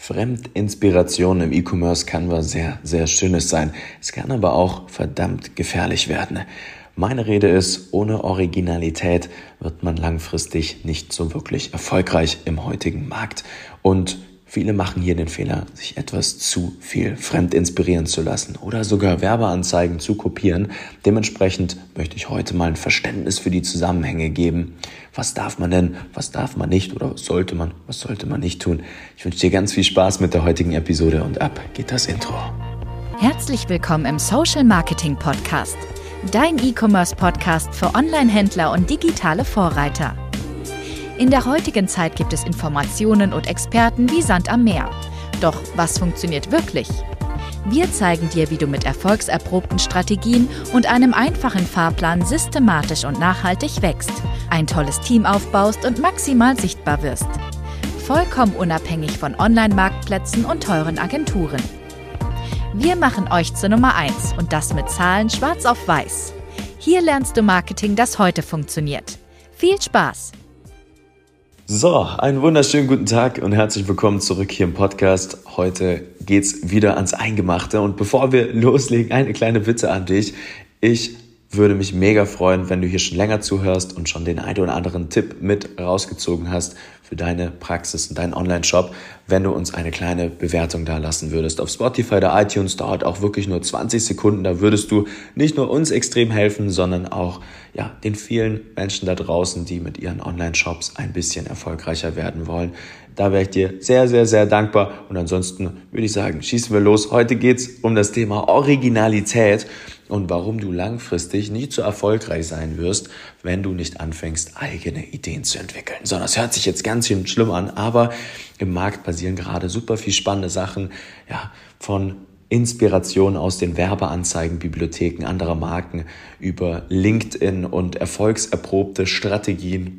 Fremdinspiration im E-Commerce kann was sehr, sehr Schönes sein. Es kann aber auch verdammt gefährlich werden. Meine Rede ist, ohne Originalität wird man langfristig nicht so wirklich erfolgreich im heutigen Markt. Und viele machen hier den Fehler, sich etwas zu viel fremd inspirieren zu lassen oder sogar Werbeanzeigen zu kopieren. Dementsprechend möchte ich heute mal ein Verständnis für die Zusammenhänge geben. Was darf man denn, was darf man nicht oder was sollte man nicht tun? Ich wünsche dir ganz viel Spaß mit der heutigen Episode und ab geht das Intro. Herzlich willkommen im Social Marketing Podcast, dein E-Commerce-Podcast für Online-Händler und digitale Vorreiter. In der heutigen Zeit gibt es Informationen und Experten wie Sand am Meer. Doch was funktioniert wirklich? Wir zeigen dir, wie du mit erfolgserprobten Strategien und einem einfachen Fahrplan systematisch und nachhaltig wächst, ein tolles Team aufbaust und maximal sichtbar wirst. Vollkommen unabhängig von Online-Marktplätzen und teuren Agenturen. Wir machen euch zur Nummer 1 und das mit Zahlen schwarz auf weiß. Hier lernst du Marketing, das heute funktioniert. Viel Spaß! So, einen wunderschönen guten Tag und herzlich willkommen zurück hier im Podcast. Heute geht's wieder ans Eingemachte und bevor wir loslegen, eine kleine Bitte an dich. Ich würde mich mega freuen, wenn du hier schon länger zuhörst und schon den einen oder anderen Tipp mit rausgezogen hast für deine Praxis und deinen Online-Shop, wenn du uns eine kleine Bewertung da lassen würdest. Auf Spotify oder iTunes dauert auch wirklich nur 20 Sekunden. Da würdest du nicht nur uns extrem helfen, sondern auch den vielen Menschen da draußen, die mit ihren Online-Shops ein bisschen erfolgreicher werden wollen. Da wäre ich dir sehr, sehr, sehr dankbar. Und ansonsten würde ich sagen, schießen wir los. Heute geht's um das Thema Originalität und warum du langfristig nicht so erfolgreich sein wirst, wenn du nicht anfängst, eigene Ideen zu entwickeln. So, das hört sich jetzt ganz schön schlimm an, aber im Markt passieren gerade super viel spannende Sachen, von Inspiration aus den Werbeanzeigenbibliotheken anderer Marken über LinkedIn und erfolgserprobte Strategien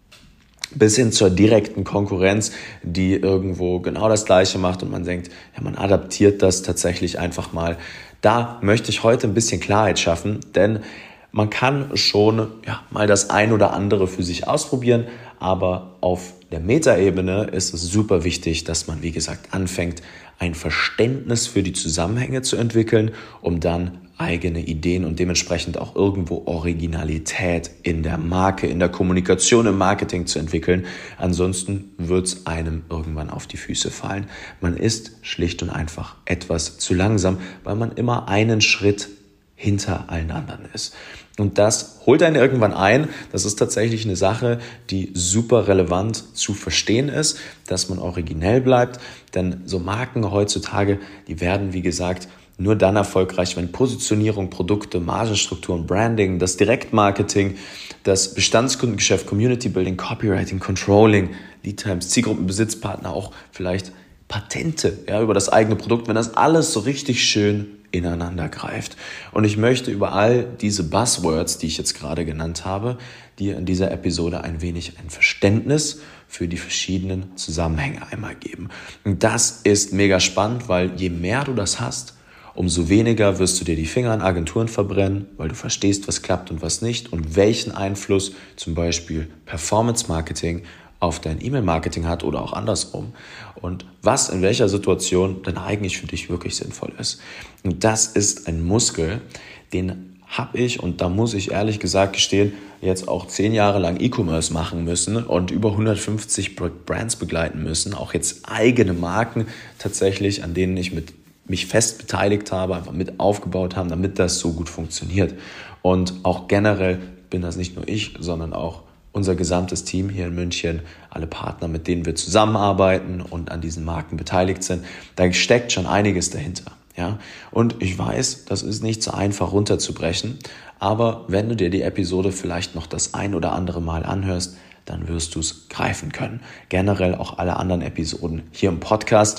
bis hin zur direkten Konkurrenz, die irgendwo genau das Gleiche macht und man denkt, man adaptiert das tatsächlich einfach mal. Da möchte ich heute ein bisschen Klarheit schaffen, denn man kann schon mal das ein oder andere für sich ausprobieren, aber auf der Metaebene ist es super wichtig, dass man, wie gesagt, anfängt, ein Verständnis für die Zusammenhänge zu entwickeln, um dann eigene Ideen und dementsprechend auch irgendwo Originalität in der Marke, in der Kommunikation, im Marketing zu entwickeln. Ansonsten wird es einem irgendwann auf die Füße fallen. Man ist schlicht und einfach etwas zu langsam, weil man immer einen Schritt hinter allen anderen ist. Und das holt einen irgendwann ein. Das ist tatsächlich eine Sache, die super relevant zu verstehen ist, dass man originell bleibt. Denn so Marken heutzutage, die werden, wie gesagt, nur dann erfolgreich, wenn Positionierung, Produkte, Margenstrukturen, Branding, das Direktmarketing, das Bestandskundengeschäft, Community Building, Copywriting, Controlling, Lead Times, Zielgruppenbesitzpartner, auch vielleicht Patente über das eigene Produkt, wenn das alles so richtig schön ineinander greift. Und ich möchte über all diese Buzzwords, die ich jetzt gerade genannt habe, dir in dieser Episode ein wenig ein Verständnis für die verschiedenen Zusammenhänge einmal geben. Und das ist mega spannend, weil je mehr du das hast, umso weniger wirst du dir die Finger an Agenturen verbrennen, weil du verstehst, was klappt und was nicht und welchen Einfluss zum Beispiel Performance Marketing auf dein E-Mail-Marketing hat oder auch andersrum und was in welcher Situation dann eigentlich für dich wirklich sinnvoll ist. Und das ist ein Muskel, den habe ich, und da muss ich ehrlich gesagt gestehen, jetzt auch 10 Jahre lang E-Commerce machen müssen und über 150 Brands begleiten müssen, auch jetzt eigene Marken tatsächlich, an denen ich mich fest beteiligt habe, einfach mit aufgebaut haben, damit das so gut funktioniert. Und auch generell bin das nicht nur ich, sondern auch unser gesamtes Team hier in München, alle Partner, mit denen wir zusammenarbeiten und an diesen Marken beteiligt sind. Da steckt schon einiges dahinter. Und ich weiß, das ist nicht so einfach runterzubrechen, aber wenn du dir die Episode vielleicht noch das ein oder andere Mal anhörst, dann wirst du es greifen können. Generell auch alle anderen Episoden hier im Podcast.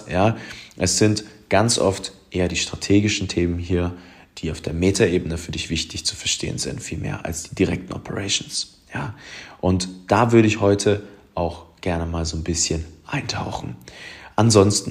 Es sind ganz oft eher die strategischen Themen hier, die auf der Metaebene für dich wichtig zu verstehen sind, viel mehr als die direkten Operations. Und da würde ich heute auch gerne mal so ein bisschen eintauchen. Ansonsten,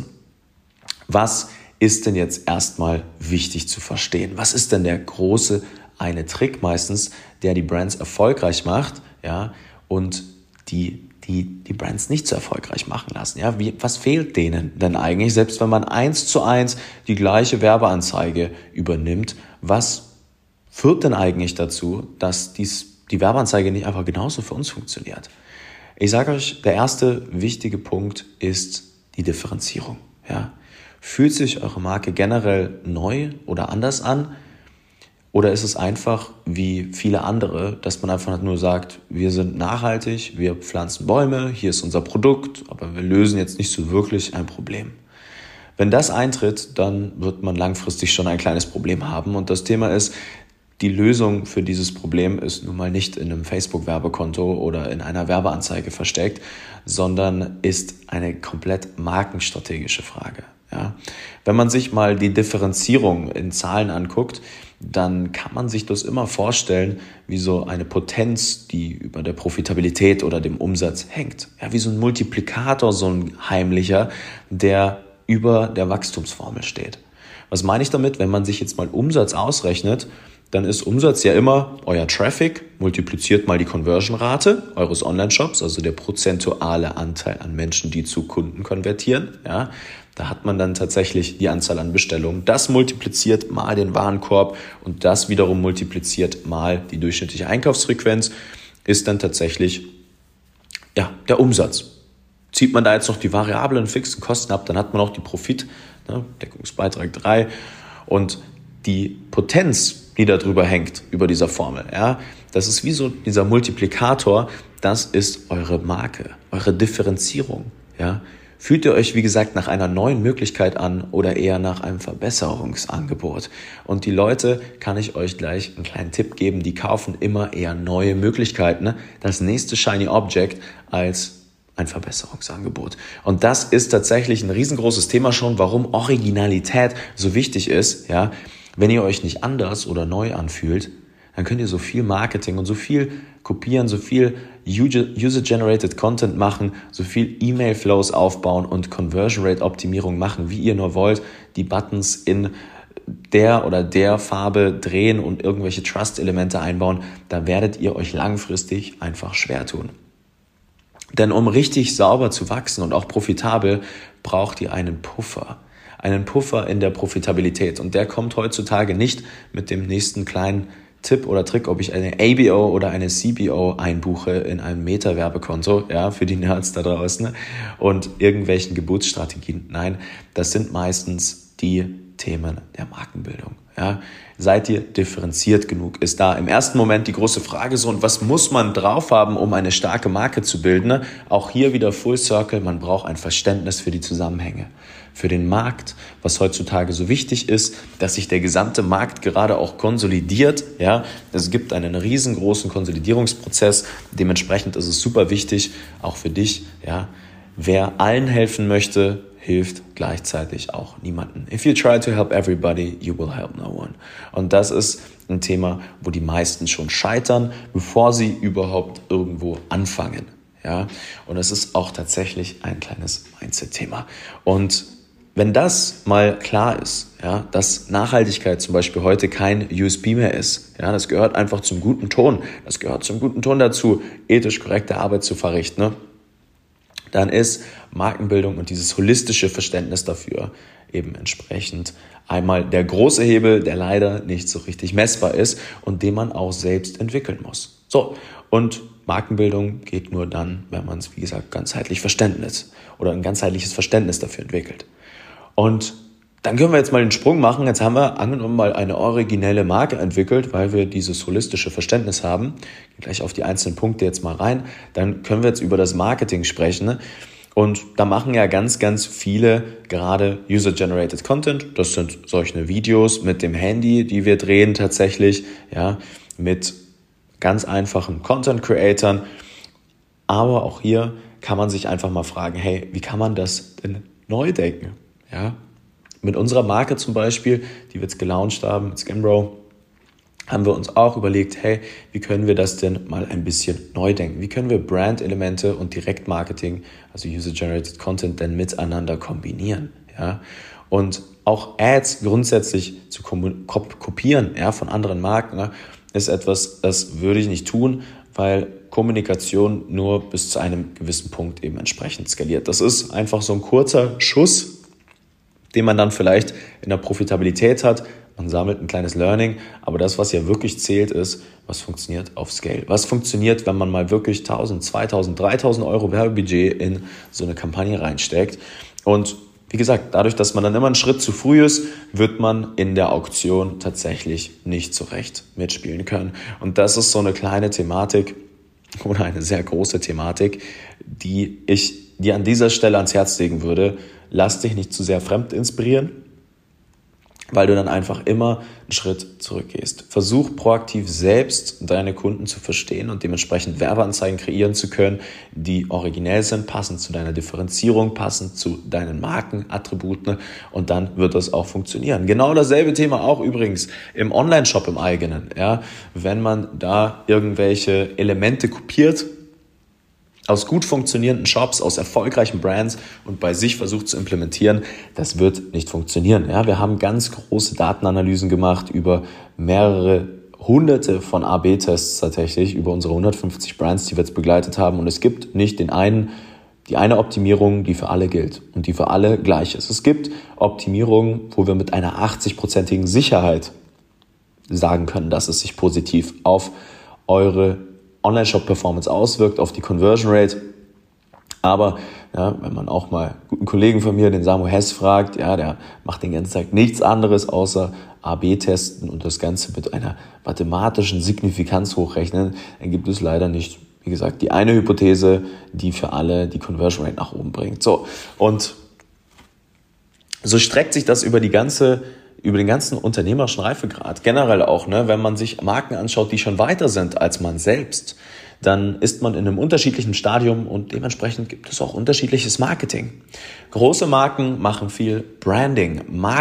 was ist denn jetzt erstmal wichtig zu verstehen? Was ist denn der große eine Trick meistens, der die Brands erfolgreich macht, und die die Brands nicht so erfolgreich machen lassen. Ja, was fehlt denen denn eigentlich, selbst wenn man 1:1 die gleiche Werbeanzeige übernimmt? Was führt denn eigentlich dazu, dass die Werbeanzeige nicht einfach genauso für uns funktioniert? Ich sage euch, der erste wichtige Punkt ist die Differenzierung. Ja? Fühlt sich eure Marke generell neu oder anders an? Oder ist es einfach wie viele andere, dass man einfach nur sagt, wir sind nachhaltig, wir pflanzen Bäume, hier ist unser Produkt, aber wir lösen jetzt nicht so wirklich ein Problem. Wenn das eintritt, dann wird man langfristig schon ein kleines Problem haben. Und das Thema ist, die Lösung für dieses Problem ist nun mal nicht in einem Facebook-Werbekonto oder in einer Werbeanzeige versteckt, sondern ist eine komplett markenstrategische Frage. Ja? Wenn man sich mal die Differenzierung in Zahlen anguckt, dann kann man sich das immer vorstellen wie so eine Potenz, die über der Profitabilität oder dem Umsatz hängt. Ja, wie so ein Multiplikator, so ein heimlicher, der über der Wachstumsformel steht. Was meine ich damit? Wenn man sich jetzt mal Umsatz ausrechnet, dann ist Umsatz ja immer euer Traffic, multipliziert mal die Conversion-Rate eures Online-Shops, also der prozentuale Anteil an Menschen, die zu Kunden konvertieren. Ja, da hat man dann tatsächlich die Anzahl an Bestellungen. Das multipliziert mal den Warenkorb und das wiederum multipliziert mal die durchschnittliche Einkaufsfrequenz, ist dann tatsächlich der Umsatz. Zieht man da jetzt noch die variablen fixen Kosten ab, dann hat man auch die Profit, Deckungsbeitrag 3 und die Potenz, die da drüber hängt, über dieser Formel. Ja, das ist wie so dieser Multiplikator, das ist eure Marke, eure Differenzierung. Ja. Fühlt ihr euch, wie gesagt, nach einer neuen Möglichkeit an oder eher nach einem Verbesserungsangebot? Und die Leute, kann ich euch gleich einen kleinen Tipp geben, die kaufen immer eher neue Möglichkeiten, das nächste Shiny Object als ein Verbesserungsangebot. Und das ist tatsächlich ein riesengroßes Thema schon, warum Originalität so wichtig ist. Ja, wenn ihr euch nicht anders oder neu anfühlt, dann könnt ihr so viel Marketing und so viel kopieren, so viel User-Generated Content machen, so viel E-Mail-Flows aufbauen und Conversion-Rate-Optimierung machen, wie ihr nur wollt, die Buttons in der oder der Farbe drehen und irgendwelche Trust-Elemente einbauen, da werdet ihr euch langfristig einfach schwer tun. Denn um richtig sauber zu wachsen und auch profitabel, braucht ihr einen Puffer. Einen Puffer in der Profitabilität. Und der kommt heutzutage nicht mit dem nächsten kleinen Tipp oder Trick, ob ich eine ABO oder eine CBO einbuche in einem Meta-Werbekonto, ja, für die Nerds da draußen, und irgendwelchen Geburtsstrategien. Nein, das sind meistens die Themen der Markenbildung. Ja. Seid ihr differenziert genug? Ist da im ersten Moment die große Frage so, und was muss man drauf haben, um eine starke Marke zu bilden? Auch hier wieder Full Circle, man braucht ein Verständnis für die Zusammenhänge, für den Markt, was heutzutage so wichtig ist, dass sich der gesamte Markt gerade auch konsolidiert. Ja, es gibt einen riesengroßen Konsolidierungsprozess, dementsprechend ist es super wichtig, auch für dich, ja, wer allen helfen möchte, hilft gleichzeitig auch niemanden. If you try to help everybody, you will help no one. Und das ist ein Thema, wo die meisten schon scheitern, bevor sie überhaupt irgendwo anfangen. Ja, und es ist auch tatsächlich ein kleines Mindset-Thema. Und wenn das mal klar ist, ja, dass Nachhaltigkeit zum Beispiel heute kein USP mehr ist, ja, das gehört einfach zum guten Ton. Das gehört zum guten Ton dazu, ethisch korrekte Arbeit zu verrichten, ne? Dann ist Markenbildung und dieses holistische Verständnis dafür eben entsprechend einmal der große Hebel, der leider nicht so richtig messbar ist und den man auch selbst entwickeln muss. So, und Markenbildung geht nur dann, wenn man es, wie gesagt, ganzheitlich Verständnis oder ein ganzheitliches Verständnis dafür entwickelt. Und dann können wir jetzt mal den Sprung machen. Jetzt haben wir angenommen mal eine originelle Marke entwickelt, weil wir dieses holistische Verständnis haben. Gehen gleich auf die einzelnen Punkte jetzt mal rein. Dann können wir jetzt über das Marketing sprechen. Und da machen ja ganz, ganz viele gerade User-Generated Content. Das sind solche Videos mit dem Handy, die wir drehen tatsächlich, ja, mit ganz einfachen Content-Creatern. Aber auch hier kann man sich einfach mal fragen, hey, wie kann man das denn neu denken? Ja, mit unserer Marke zum Beispiel, die wir jetzt gelauncht haben, mit Skimrow, haben wir uns auch überlegt, hey, wie können wir das denn mal ein bisschen neu denken? Wie können wir Brand-Elemente und Direktmarketing, also User-Generated Content, denn miteinander kombinieren? Ja? Und auch Ads grundsätzlich zu kopieren, ja, von anderen Marken, ist etwas, das würde ich nicht tun, weil Kommunikation nur bis zu einem gewissen Punkt eben entsprechend skaliert. Das ist einfach so ein kurzer Schuss, den man dann vielleicht in der Profitabilität hat. Man sammelt ein kleines Learning, aber das, was ja wirklich zählt, ist, was funktioniert auf Scale. Was funktioniert, wenn man mal wirklich 1.000, 2.000, 3.000 Euro Werbebudget in so eine Kampagne reinsteckt. Und wie gesagt, dadurch, dass man dann immer einen Schritt zu früh ist, wird man in der Auktion tatsächlich nicht so recht mitspielen können. Und das ist so eine kleine Thematik oder eine sehr große Thematik, die ich dir an dieser Stelle ans Herz legen würde. Lass dich nicht zu sehr fremd inspirieren, weil du dann einfach immer einen Schritt zurückgehst. Versuch proaktiv selbst deine Kunden zu verstehen und dementsprechend Werbeanzeigen kreieren zu können, die originell sind, passend zu deiner Differenzierung, passend zu deinen Markenattributen, und dann wird das auch funktionieren. Genau dasselbe Thema auch übrigens im Online-Shop im eigenen. Ja, wenn man da irgendwelche Elemente kopiert aus gut funktionierenden Shops, aus erfolgreichen Brands und bei sich versucht zu implementieren, das wird nicht funktionieren. Ja, wir haben ganz große Datenanalysen gemacht über mehrere hunderte von A/B-Tests tatsächlich, über unsere 150 Brands, die wir jetzt begleitet haben. Und es gibt nicht die eine Optimierung, die für alle gilt und die für alle gleich ist. Es gibt Optimierungen, wo wir mit einer 80%igen Sicherheit sagen können, dass es sich positiv auf eure Online-Shop-Performance auswirkt, auf die Conversion Rate. Aber ja, wenn man auch mal einen guten Kollegen von mir, den Samu Hess, fragt, ja, der macht den ganzen Tag nichts anderes außer A/B-Testen und das Ganze mit einer mathematischen Signifikanz hochrechnen, dann gibt es leider nicht, wie gesagt, die eine Hypothese, die für alle die Conversion Rate nach oben bringt. So, und so streckt sich das über den ganzen unternehmerischen Reifegrad. Generell auch, wenn man sich Marken anschaut, die schon weiter sind als man selbst, dann ist man in einem unterschiedlichen Stadium und dementsprechend gibt es auch unterschiedliches Marketing. Große Marken machen viel Branding,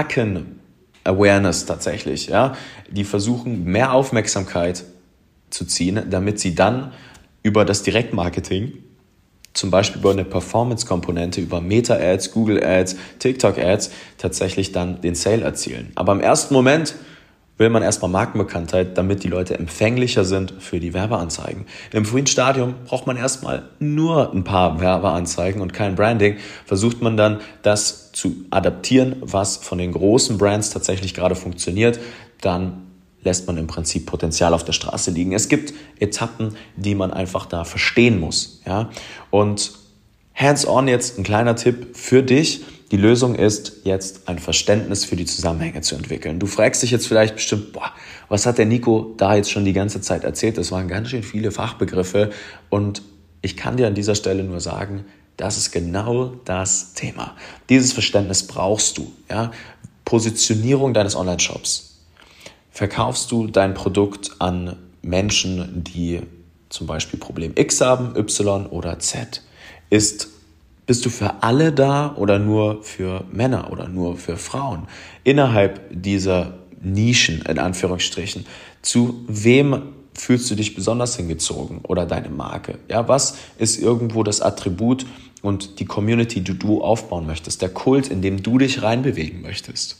Marken-Awareness tatsächlich. Ja? Die versuchen, mehr Aufmerksamkeit zu ziehen, damit sie dann über das Direktmarketing, zum Beispiel über eine Performance-Komponente, über Meta-Ads, Google-Ads, TikTok-Ads, tatsächlich dann den Sale erzielen. Aber im ersten Moment will man erstmal Markenbekanntheit, damit die Leute empfänglicher sind für die Werbeanzeigen. Im frühen Stadium braucht man erstmal nur ein paar Werbeanzeigen und kein Branding. Versucht man dann, das zu adaptieren, was von den großen Brands tatsächlich gerade funktioniert, dann lässt man im Prinzip Potenzial auf der Straße liegen. Es gibt Etappen, die man einfach da verstehen muss. Ja? Und hands-on jetzt ein kleiner Tipp für dich. Die Lösung ist, jetzt ein Verständnis für die Zusammenhänge zu entwickeln. Du fragst dich jetzt vielleicht bestimmt, was hat der Nico da jetzt schon die ganze Zeit erzählt? Das waren ganz schön viele Fachbegriffe und ich kann dir an dieser Stelle nur sagen, das ist genau das Thema. Dieses Verständnis brauchst du. Ja? Positionierung deines Online-Shops. Verkaufst du dein Produkt an Menschen, die zum Beispiel Problem X haben, Y oder Z? Bist du für alle da oder nur für Männer oder nur für Frauen? Innerhalb dieser Nischen, in Anführungsstrichen, zu wem fühlst du dich besonders hingezogen oder deine Marke? Ja, was ist irgendwo das Attribut und die Community, die du aufbauen möchtest, der Kult, in dem du dich reinbewegen möchtest?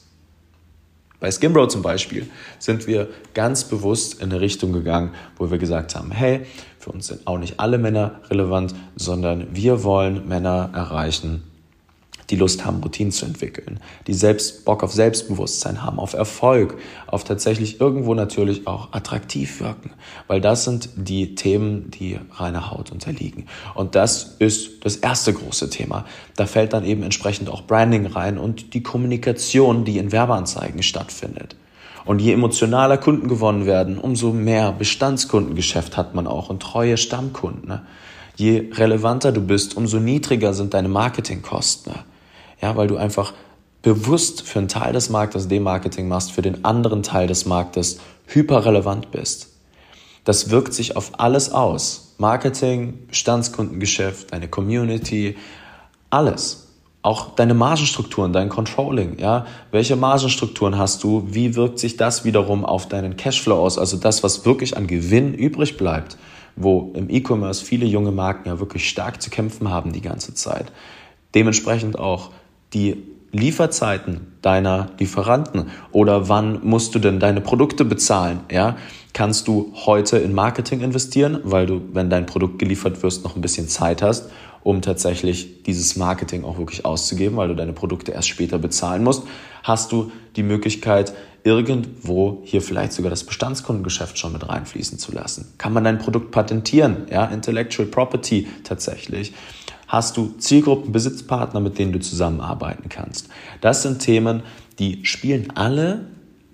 Bei Skimbro zum Beispiel sind wir ganz bewusst in eine Richtung gegangen, wo wir gesagt haben, hey, für uns sind auch nicht alle Männer relevant, sondern wir wollen Männer erreichen, die Lust haben, Routinen zu entwickeln, die Bock auf Selbstbewusstsein haben, auf Erfolg, auf tatsächlich irgendwo natürlich auch attraktiv wirken, weil das sind die Themen, die reiner Haut unterliegen. Und das ist das erste große Thema. Da fällt dann eben entsprechend auch Branding rein und die Kommunikation, die in Werbeanzeigen stattfindet. Und je emotionaler Kunden gewonnen werden, umso mehr Bestandskundengeschäft hat man auch und treue Stammkunden. Je relevanter du bist, umso niedriger sind deine Marketingkosten. Ja, weil du einfach bewusst für einen Teil des Marktes Demarketing machst, für den anderen Teil des Marktes hyperrelevant bist. Das wirkt sich auf alles aus. Marketing, Bestandskundengeschäft, deine Community, alles. Auch deine Margenstrukturen, dein Controlling. Ja? Welche Margenstrukturen hast du? Wie wirkt sich das wiederum auf deinen Cashflow aus? Also das, was wirklich an Gewinn übrig bleibt, wo im E-Commerce viele junge Marken ja wirklich stark zu kämpfen haben die ganze Zeit. Dementsprechend auch die Lieferzeiten deiner Lieferanten oder wann musst du denn deine Produkte bezahlen? Ja? Kannst du heute in Marketing investieren, weil du, wenn dein Produkt geliefert wird, noch ein bisschen Zeit hast, um tatsächlich dieses Marketing auch wirklich auszugeben, weil du deine Produkte erst später bezahlen musst? Hast du die Möglichkeit, irgendwo hier vielleicht sogar das Bestandskundengeschäft schon mit reinfließen zu lassen? Kann man dein Produkt patentieren? Ja, Intellectual Property tatsächlich. Hast du Zielgruppen, Besitzpartner, mit denen du zusammenarbeiten kannst? Das sind Themen, die spielen alle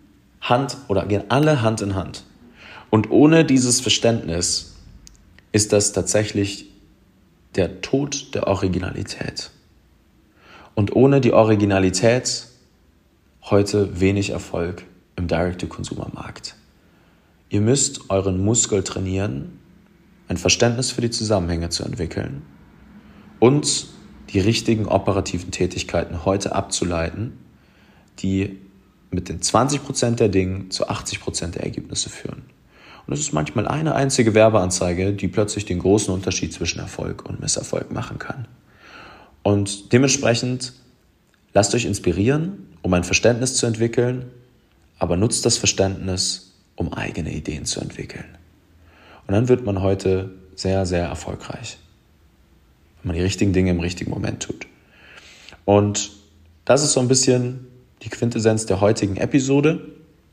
gehen alle Hand in Hand. Und ohne dieses Verständnis ist das tatsächlich der Tod der Originalität. Und ohne die Originalität heute wenig Erfolg im Direct-to-Consumer-Markt. Ihr müsst euren Muskel trainieren, ein Verständnis für die Zusammenhänge zu entwickeln und die richtigen operativen Tätigkeiten heute abzuleiten, die mit den 20% der Dinge zu 80% der Ergebnisse führen. Und es ist manchmal eine einzige Werbeanzeige, die plötzlich den großen Unterschied zwischen Erfolg und Misserfolg machen kann. Und dementsprechend lasst euch inspirieren, um ein Verständnis zu entwickeln, aber nutzt das Verständnis, um eigene Ideen zu entwickeln. Und dann wird man heute sehr, sehr erfolgreich, wenn man die richtigen Dinge im richtigen Moment tut. Und das ist so ein bisschen die Quintessenz der heutigen Episode.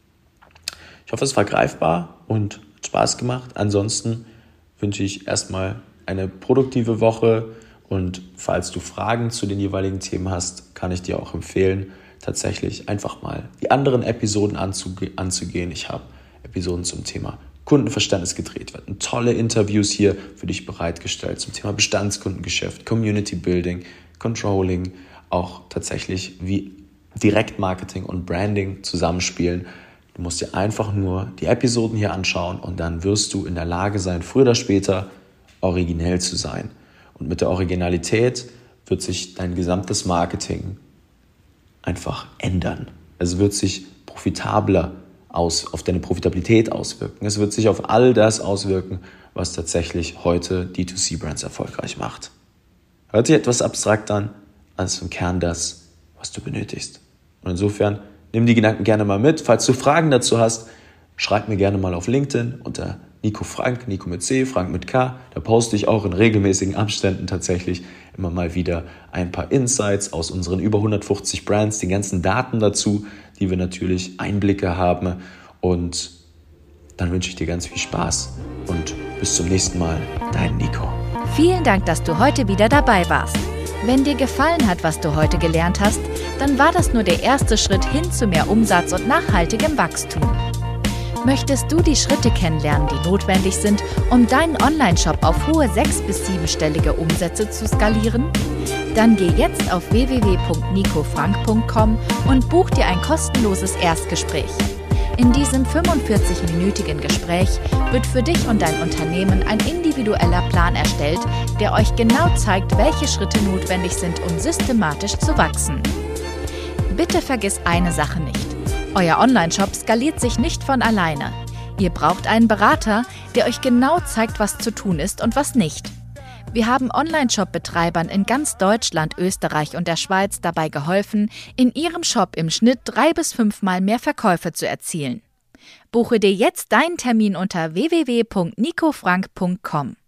Ich hoffe, es war greifbar und hat Spaß gemacht. Ansonsten wünsche ich erstmal eine produktive Woche und falls du Fragen zu den jeweiligen Themen hast, kann ich dir auch empfehlen, tatsächlich einfach mal die anderen Episoden anzugehen. Ich habe Episoden zum Thema Kundenverständnis gedreht, werden tolle Interviews hier für dich bereitgestellt zum Thema Bestandskundengeschäft, Community Building, Controlling, auch tatsächlich wie Direktmarketing und Branding zusammenspielen. Du musst dir einfach nur die Episoden hier anschauen und dann wirst du in der Lage sein, früher oder später originell zu sein. Und mit der Originalität wird sich dein gesamtes Marketing einfach ändern. Es wird sich profitabler auf deine Profitabilität auswirken. Es wird sich auf all das auswirken, was tatsächlich heute D2C-Brands erfolgreich macht. Hört sich etwas abstrakt an, als im Kern das, was du benötigst. Und insofern nimm die Gedanken gerne mal mit. Falls du Fragen dazu hast, schreib mir gerne mal auf LinkedIn unter Nico Frank, Nico mit C, Frank mit K. Da poste ich auch in regelmäßigen Abständen tatsächlich immer mal wieder ein paar Insights aus unseren über 150 Brands, die ganzen Daten dazu, die wir natürlich Einblicke haben. Und dann wünsche ich dir ganz viel Spaß und bis zum nächsten Mal, dein Nico. Vielen Dank, dass du heute wieder dabei warst. Wenn dir gefallen hat, was du heute gelernt hast, dann war das nur der erste Schritt hin zu mehr Umsatz und nachhaltigem Wachstum. Möchtest du die Schritte kennenlernen, die notwendig sind, um deinen Online-Shop auf hohe 6- bis 7-stellige Umsätze zu skalieren? Dann geh jetzt auf www.nicofrank.com und buch dir ein kostenloses Erstgespräch. In diesem 45-minütigen Gespräch wird für dich und dein Unternehmen ein individueller Plan erstellt, der euch genau zeigt, welche Schritte notwendig sind, um systematisch zu wachsen. Bitte vergiss eine Sache nicht. Euer Online-Shop skaliert sich nicht von alleine. Ihr braucht einen Berater, der euch genau zeigt, was zu tun ist und was nicht. Wir haben Online-Shop-Betreibern in ganz Deutschland, Österreich und der Schweiz dabei geholfen, in ihrem Shop im Schnitt 3 bis 5 Mal mehr Verkäufe zu erzielen. Buche dir jetzt deinen Termin unter www.nicofrank.com.